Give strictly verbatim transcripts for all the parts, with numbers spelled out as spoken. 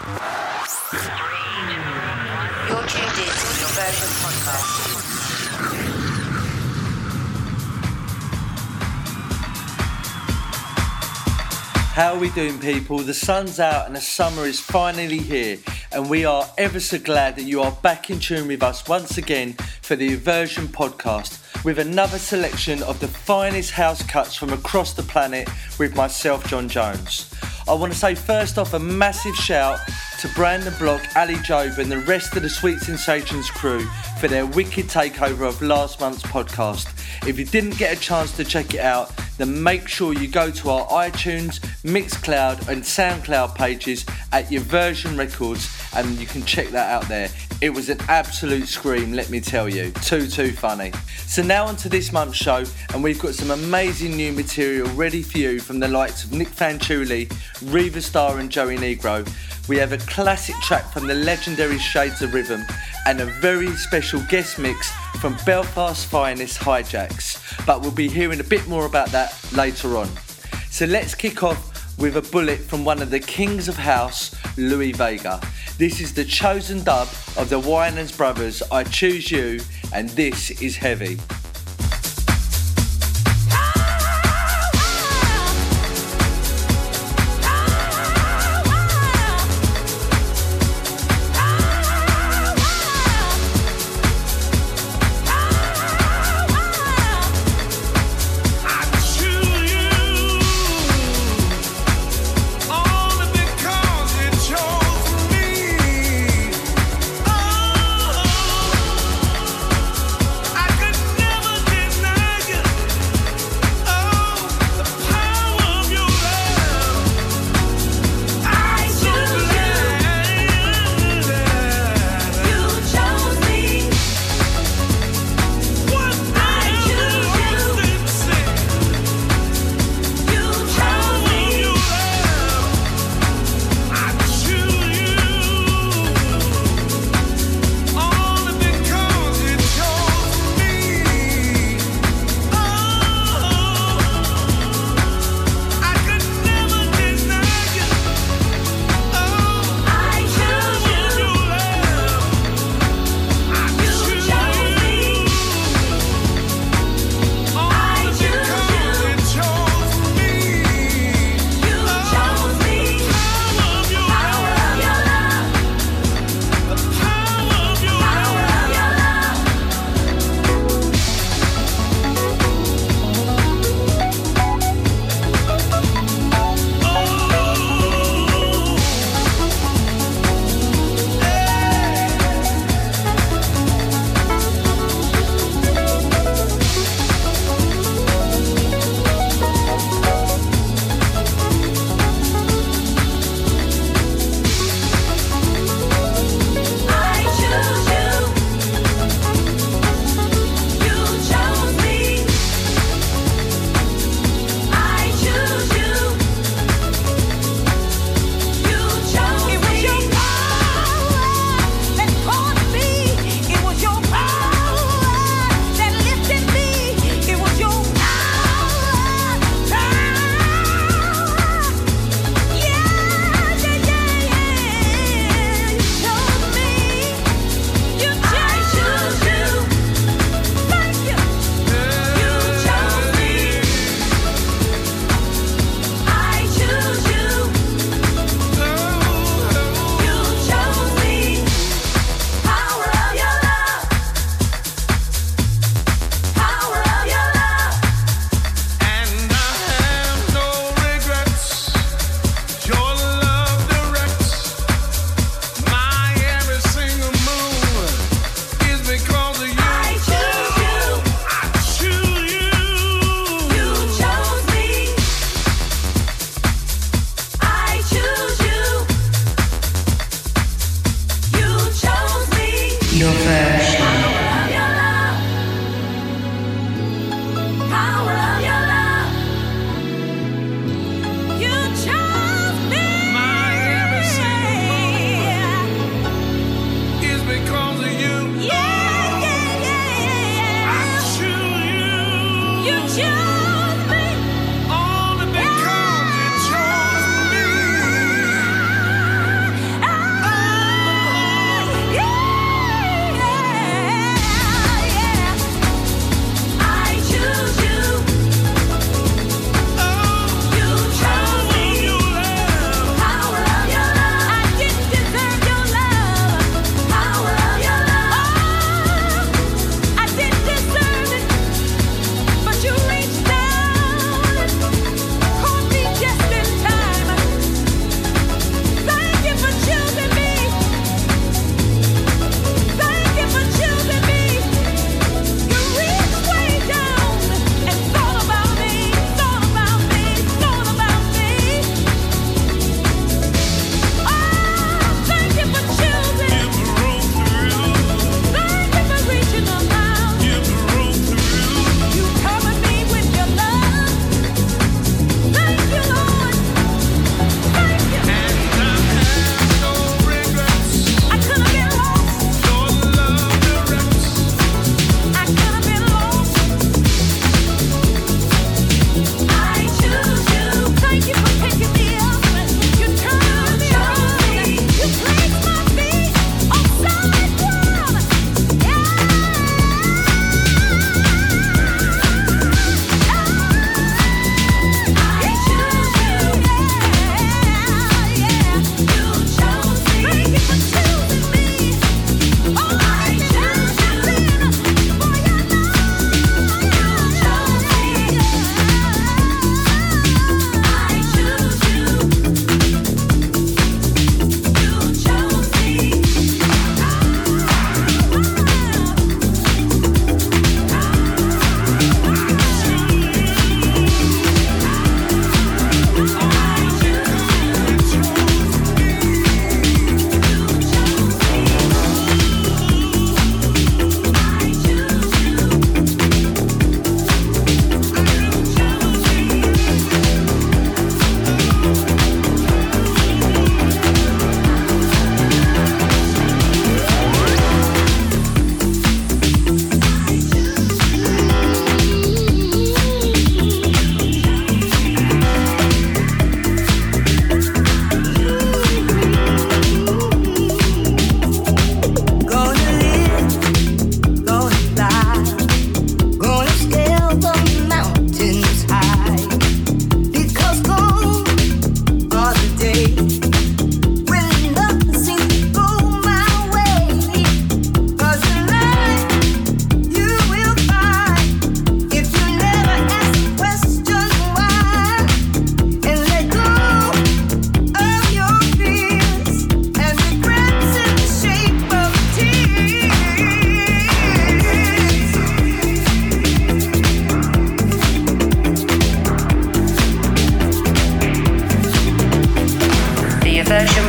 You're tuned in to Your Version podcast. How are we doing, people? The sun's out and the summer is finally here, and we are ever so glad that you are back in tune with us once again for the Version podcast with another selection of the finest house cuts from across the planet with myself, John Jones. I want to say first off a massive shout to Brandon Block, Ali Job and the rest of the Sweet Sensations crew for their wicked takeover of last month's podcast. If you didn't get a chance to check it out, then make sure you go to our iTunes, Mixcloud and Soundcloud pages at Your Version Records and you can check that out there. It was an absolute scream, let me tell you. Too, too funny. So now on to this month's show, and we've got some amazing new material ready for you from the likes of Nick Fanciulli, Riva Starr and Joey Negro. We have a classic track from the legendary Shades of Rhythm and a very special guest mix from Belfast's finest Hijacks. But we'll be hearing a bit more about that later on. So let's kick off with a bullet from one of the kings of house, Louis Vega. This is the chosen dub of the Winans Brothers, I Choose You, and this is heavy. Never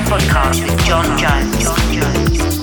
Podcast with John Jones. John Jones.